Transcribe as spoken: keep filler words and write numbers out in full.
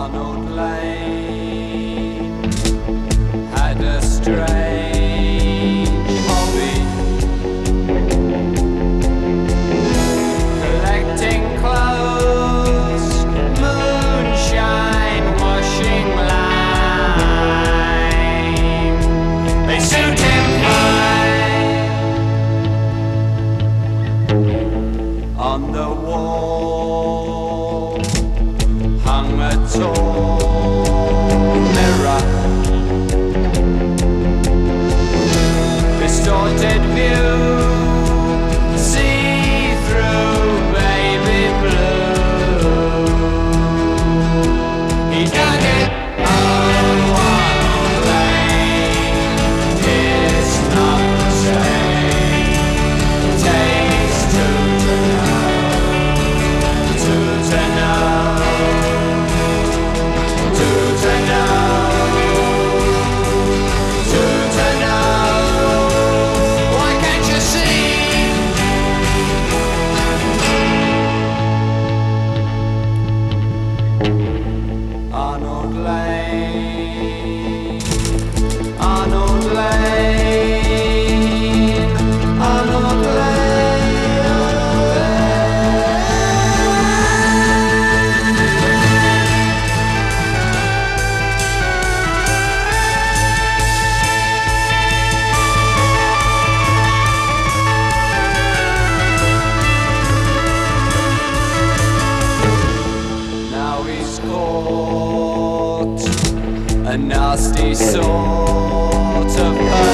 Arnold Lane had a strange hobby, collecting clothes, moonshine, washing lime. They suit him fine. On the wall hung a tall mirror, distorted view, see-through baby blue. He dug it, oh, Arnold Lane, it's not the same. Takes two to know, two to know. Arnold Lane, Arnold Lane, Arnold Lane, Arnold Lane. Now he's caught, a nasty sort of person.